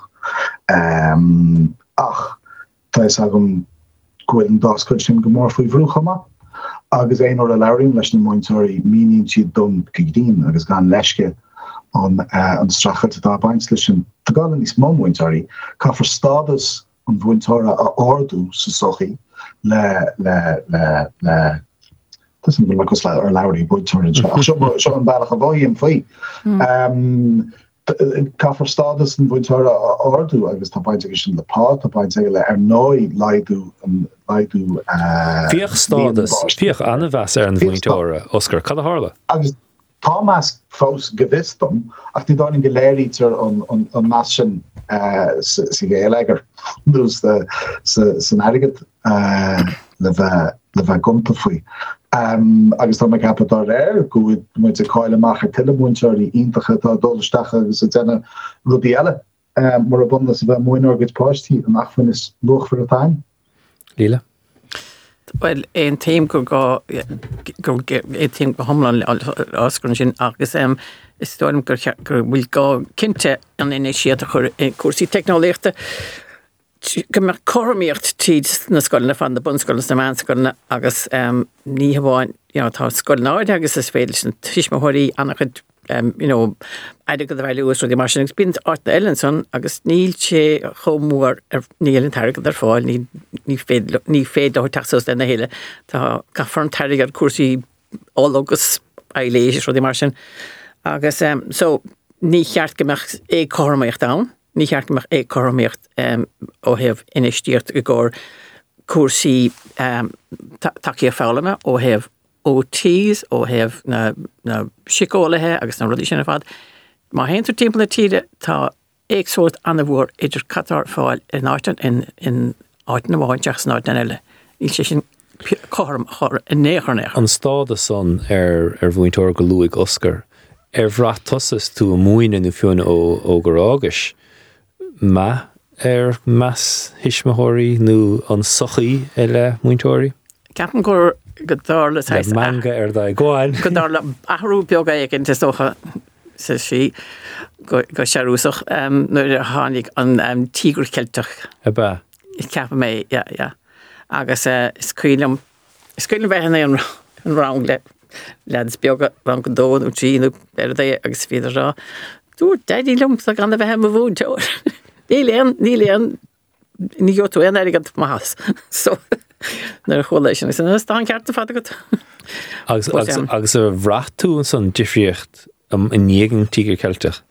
D: Ach tá is agam gohfuil an dáscoil sin go mór faoi bhrúchama agus éon or a labhraíonn leis na muintóirí míonn siad dom cigdín agus gan leisce an an strachelt atá baint lei sin. Tá gáil níos mó muintóirí caithfar stádas an bhaintóra a ardú sa sochaí le le le le tas an bhfuil agus le ar labhraí buintóirí seo an bailach a bhaíon faoi. Caithfar stádas an bhaintóra a ardú agus tá baint sin le pá, tá baint le ar nóid laidú an laidú
B: Bhíoch stádas, bhíoch anna bheas ar an bhaintóra, Oscar, cad a tharla?
D: Agus tá meas fós go bhistom ach ní dáin go léirítar an meas sin sa géalagar dús san airgad le bheith gompa faoi. Agus tá mai cappa dar air go bhfuil muid a cáil amach ar tuile muintóirí iontacha tá dolasteach agus a déanna rudí eile mar a bunda sa bheith muoin agus páistí an achfuin is luch for a time.
B: Líle?
C: Well, ein team go go go ein team go homlan asgrun sin agus um, is storm go go will go kinte an initiate chur kursi technolechte go mar kormiert tid na skolna fan de bundskolna na manskolna agus um, ní hawain you know tá skolna agus is fédelsen tisch ma hori anachid um, you know eidir go bhile ús the marsin bint art Ellenson agus níl sé chomúar ar níl an targad ar fáil ní ní féad ní féad ó taxos den na héile tá gafar an targad cuasaí ólagus eiléis ru the marsin agus um, so ní cheart gomach é cormaíocht down ní cheart gomach é cormaíocht um, ó heh inistíocht go ggur cuasaí um, takeí a fáilme ó heh O Ts ó heh na na sicólathe agus na rudí sinna fad. Má héantar timp na tíide tá éag sót anna bhór idir catar fáil in áitan in in áitan bháin teach san áitan eile. Íl sé sin chom chor in néchar néchar.
B: An stáda son ar ar bhúintóir go luigh Oscar. Ar bhraith tosas tú a muoine nó fiúna ó ó gur ágas. Ma ar mas hismathirí nó an sochaí eile muintóirí?
C: Ceapan gur go dála
B: Le manga ar dá gáil.
C: go dála ahrú beaga ag an socha sa sí go go searúsach um, nuair a tháinig an um, tígur ceilteach.
B: A ba.
C: Ceapa mé, ja, ja. Agus uh, scuilm, scuilm bheithan é an, an rang le leads beaga rang go dóin ú tíú ar dé agus féidir rá. Dúr, deidí lum sa gan a bheith am a bhún teir. Ní léan, ní léan, ní go tú an airigad más. So, nuair a chola sin, is an stáin ceart a fada go.
B: Agus agus a bhraith tú san difriocht am in nígan tígur ceilteach?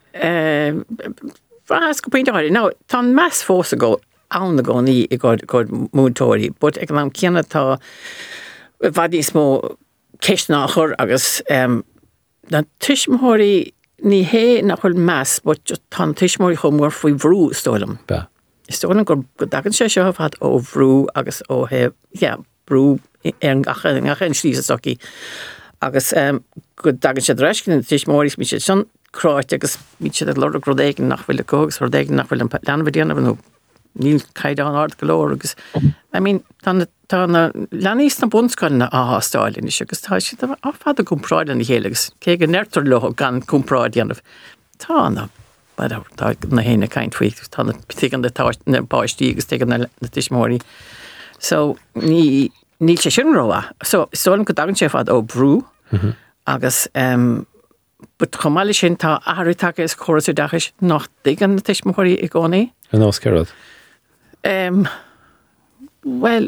C: Bhreithas go pínta háirí. Ná, tá meas fós a go anna go ní i gcóid múntóirí, but ag am ceanna tá bhadí smó ceisnáchar agus um, na tuismóirí ní hé nach chuil meas, but tá tuismóirí chum mór faoi bhrú stólam.
B: Ba.
C: Stólam gur go dagan sé seo fad ó bhrú agus ó he, yeah, brú an gacha an gacha an slísa soci. Agus um, go dagan sé dreiscin na tuismóirí mi sé son cráit agus mi sé a lor a grodéigin nach bhfuil a cógus, grodéigin nach bhfuil an leanbhadíanamh nó níl caidán ard golóir agus. I mean, tá na leanís na bunscoilna á stáilin is agus tá si á fad a cúmpráid an i chélagus. Cé go neirtar leo gan cúmpráid anamh. Tá na tá na héna caint faoi, tá na tígan na páistí agus tígan na tuismóirí. So, ní níl sé sin roa. So, stáilm go dagan sé fad ó brú agus um, but chomáile sin tá ahrú take is chorasú dachas nach tígan na tuismóirí i gcónaí.
B: An oscarad?
C: Um, well,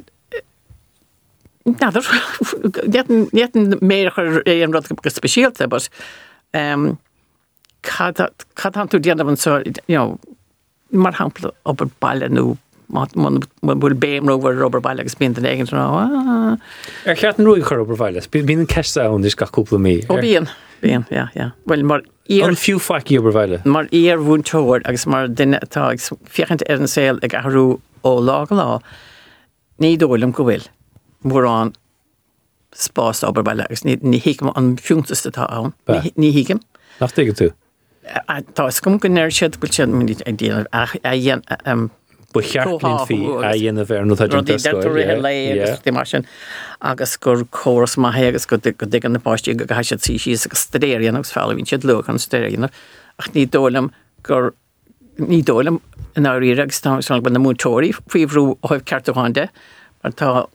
C: nadir, nietten meiriger een wat gespecialte, but um, cad han tú dianam an so, you know, mar hampel op er balle nu, man búil béim over ober balle agus bín den egen ah.
B: Er gaat een roig ober balle, bín een kerstsaun is ga koepel mee.
C: O bín, bín, ja, ja. Well, mar eer
B: an fiú faki ober balle.
C: Mar eer woon toor, agus mar dinne tá fiechent er een seil ag ahrú ó lá go lá. Ní dóilm go bhfuil. Mór an spás ober balle agus ní hiicem an fiúntaste tá an. Ní hiicem.
B: Nach tegen tú?
C: Tá skum go neir siad búil siad muid ag díanamh ach a dhéan
B: Bucheartlinn fi a dhéanamh ar nó taidir
C: tescoil. Agus agus gur choras maithe agus go dig an na páistí go gaisiad sí síos agus stadéiríon agus fáil hín siad luach an stadéiríon ach ní dólam gur ní dólam in áirí agus tá san na múntóirí faoi bhrú óibh ceartúáinde mar tá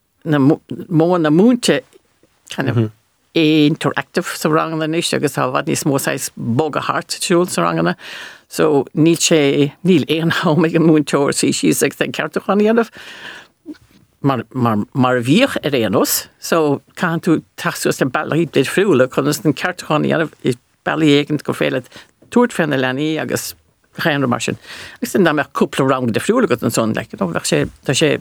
C: mó na múnte kind of interactive sa rangana níos agus tá bhad níos mósáis bog a hart siúil sa rangana. So níl sé níl éon hámig an múntóir sí síos ag ten ceartúáinanamh mar mar mar bhíoch ar éanos, so can tú taús le bailí bid friúla chunas den ceartúáinanamh is bailí éigent go féile túirt fena lenaí agus chéanra mar sin. Agus den dámbeach cúpla rang de friúla go an son le, nó bheith sé tá sé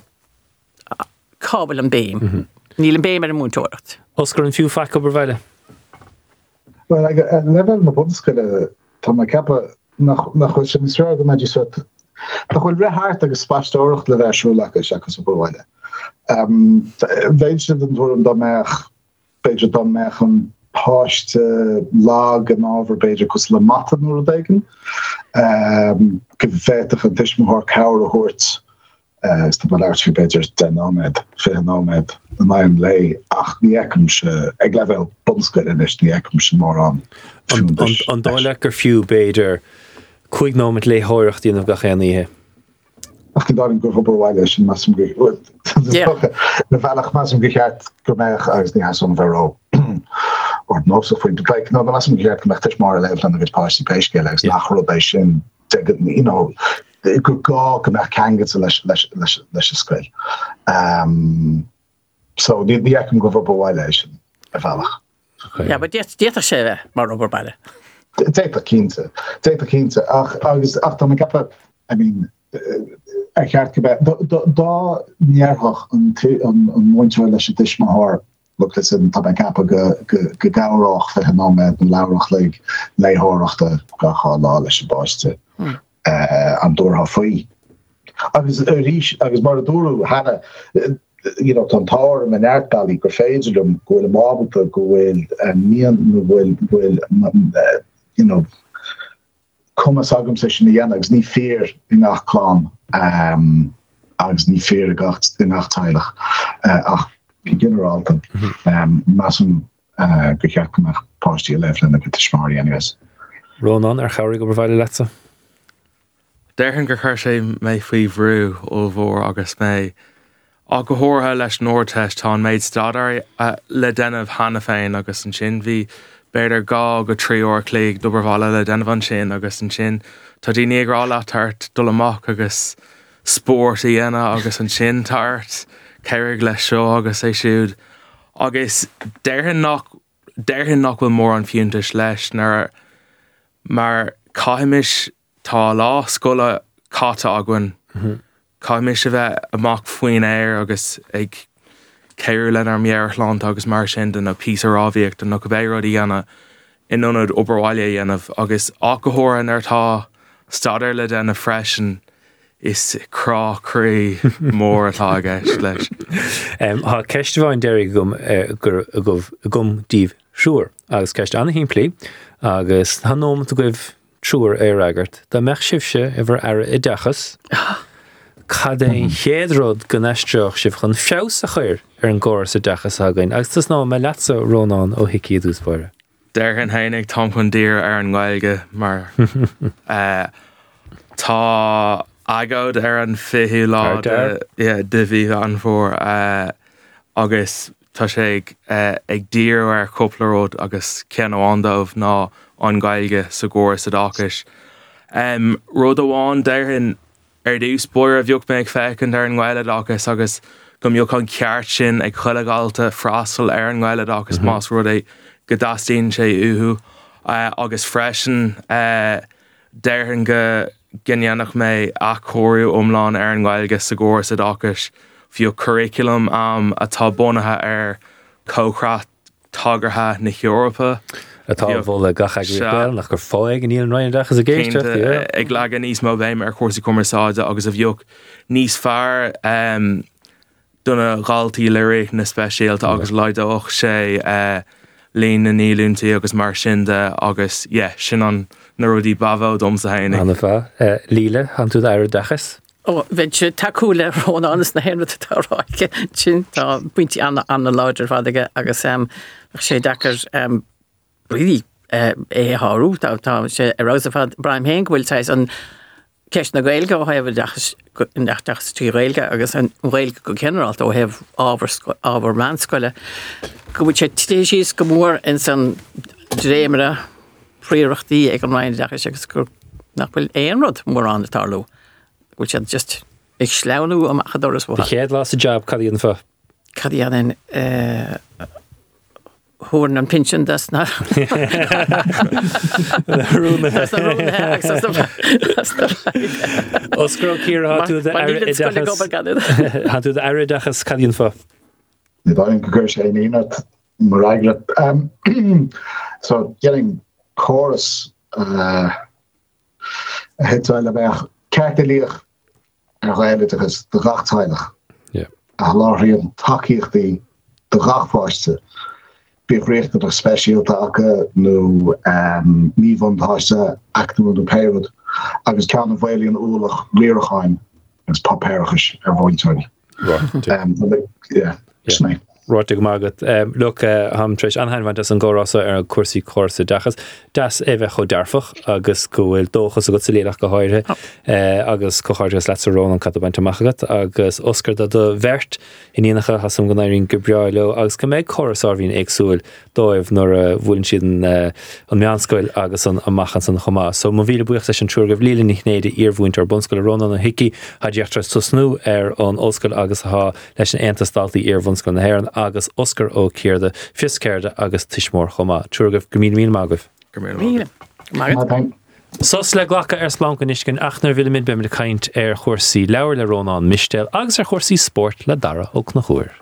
C: cábal an béim. Níl an béim ar an múntóiret.
B: Oscar an fiú fach ober baile?
D: Well, ag a level na bundescoile tá ma cappa nach chuil sin sra go meidir suit nach chuil rethart agus spástóireacht le bheith siúlachas agus ober baile. Bhéid sin an túm dá meach beidir dá meach an páist lag an ábhar beidir cos le mata nuair a daigen. Go bhféitach an tuismóthir cabhar a thuirt is tá mar leirtí beidir den áméid, fé an áméid na main lei ach ní eicem se ag level bundescoile is ní eicem se mór an.
B: An dáile gur fiú beidir chuig nóid le háirecht díanamh ga chéanaíthe.
D: Ach go dáin gur ober baile sin massam go na bhealach massam go cheart go meach agus ní has an bheró. Or nó so faoin like no massam go cheart go meach tuis mar a level an a bit páistí péiscéile agus nach chorobéis sin you know go gá go meach cangad leis leis a scoil. So ní eicem go ober baile sin a bhealach.
C: Ja, but déta sé bheith mar ober baile.
D: Déta cínte. Déta cínte. Ach agus ach tá cappa, I mean, ag cheart go bheith dá nearthach an múinteoir leis a tuismóthir luchas in tá cappa go gáhrách fe an náméid an leabhrach le léthireachta gaá lá leis a báiste. an dúrtha faoi. Agus ríis agus mar a dúrú hena you know tan táir an airtalí gur féidirm gohfuil mábalta gohfuil níon bhfuil bhfuil you know cumas agam sa sin dhéana agus ní fear i nachláán um, agus ní fear a gacht i nachteilech uh, ach generalta um, massam uh, go cheachach pátí leflin a bit smáí anyways.
B: Rónan ar chairí go bhile leta?
E: Deirhan gur chuir sé mé faoi bhrú ó bhór agus mé a go háirtha leis nóirteist tá méid stadar uh, le denmh hana féin agus an sin bhí beidir gá go trí óir clíg dobarhile le denmh an sin agus an sin tá daoine ag rá leatart dul amach agus spórt i dhéana agus an sin tart ceirig le seo agus é siúd agus deirhin nach deirhin nach bhfuil mór an fiúntais leis nar mar caiimiis tá lá scola cáta agan caiimiis a bheith amach faoin éir agus ag ceir le ar mearchlánt agus mar sin den a pí rábhíocht an go bhéh rudí dhéana inionad oberháile dhéanamh agus ácóthóran ar tá stadar le denna freisin is crá-crí mór atá ageist leis.
B: Tá ceist bháin deirí gom gur gom díobh siúr agus ceist anna himplí agus tá nómant a goibh trúr é agart. Tá meach sibse a bhar ara i dechas cad é chéadród go neisteach sibh chun feabhs a chuir ar an ggóir sa dechas againn agus tas ná me leatsa Rónán ó hicí dúspáire.
E: Deirhan hainnig tom chun dír ar an ghailge mar uh, tá agóid ar an fiú lá de bhí an fór uh, agus tá sé ag, uh, ag dír ar coplaród agus cean óandamh ná an ghailge sa ggóir sa dáchas. Um, Rud amháin deirhin ar dús buir a bheoh méid fecinn ar an ghaile dáchas agus go mbeoh an ceart sin ag chuileáilta freastal ar an ghaile dáchas más rud é go dastíonn sé uthú uh, agus freisin uh, deirhin go gceanach mé achóirú omláin ar an ghailge sa ggóir sa dáchas fiú curriculum am atá bunathe ar cócrat tágartha na Eorpa.
B: Atá bhfuil gacha ghil nach gur fáig an íon roiin dechas a géiste.
E: Ag legan níos mó bhéim ar chósaí cumarsáide agus a bheoh níos fearr um, duna gáiltaí lyric na speisialta agus leideoch sé uh, líon na nílúntaí agus mar sin de agus yeah, sin an na rudí bavó domsa hainnig.
B: Anna fá. Uh, Líle, han tú air dechas?
C: Oh, bheith sé takeúla Rónán anas na héanamh táráige sin tá buintí anna anna láidir fádaige agus um, sé dechar um, really uh, é háú tá tá sé arása fad Brian Hain bhfuil táis an ceist na gailge ó hebh dechas dechas tí gailge agus an gailge go generalt ó hebh ábhar ábhar manscoile go bhfuil sé tíisios go mór in san dréimere príomhachtaí ag an ráin dechas agus gur nach bhfuil éon rud mór an na tarlú bhfuil sé just ag sleanú amach doras bh.
B: Chéad lá a job cadí an fa?
C: Cadí an Hórn an pension das na.
B: Oscar O'Keir ha tú de ha tú de air dechas cadíon fa?
D: Ní bhain go gur sé inad mar aiglet. Um, so getting chorus uh, het wel a bheith ceartalíoch ar ghaile agus de gachtheilig.
B: Yeah.
D: A láiríon takeíochtaí de gachpáiste. Bhríocht a speisialta acha nó um, níomhontáiste actúil do péad agus ceanna bhfuilíon úlach líoracháin agus papéirechas ar bhainteáin.
B: Right.
D: Um, yeah, yeah.
B: Right, go mágad. Um, look, uh, ham treis anhainhaint as an górasa ar an cuasaí córsa dechas. Das é bheith cho dearfach agus go bhfuil dóchas a go sa léalach go háirthe oh. uh, agus go háirthe le sa rón an catabaint amachgat agus Oscar da do bheirt in íanacha hasam go nairín go breáileo agus go méid choras áhín agsúil dóibh nuair a bhfuiln siad uh, an meánscoil agus an amachchan san chomá. So má bhíle buíoch leis an trúr go bhlíle ní néide íormhúint ar bunscoil Rónán a hici had deachtar tusnú ar an óscoil agus há leis an antastaltaí íormhunscoil na hhéireann agus Oscar O'Keir de fiscéirde agus tiismór chomá. Trúrgah go míle míle mágah.
C: Míle. Mágah.
B: Sos le ghlacha ar sláán iscin achnar bhfuil mid beim le caint ar chóirsaí leabhar le Rónán Mistel agus ar chóirsaí sport le dara ó na chuair.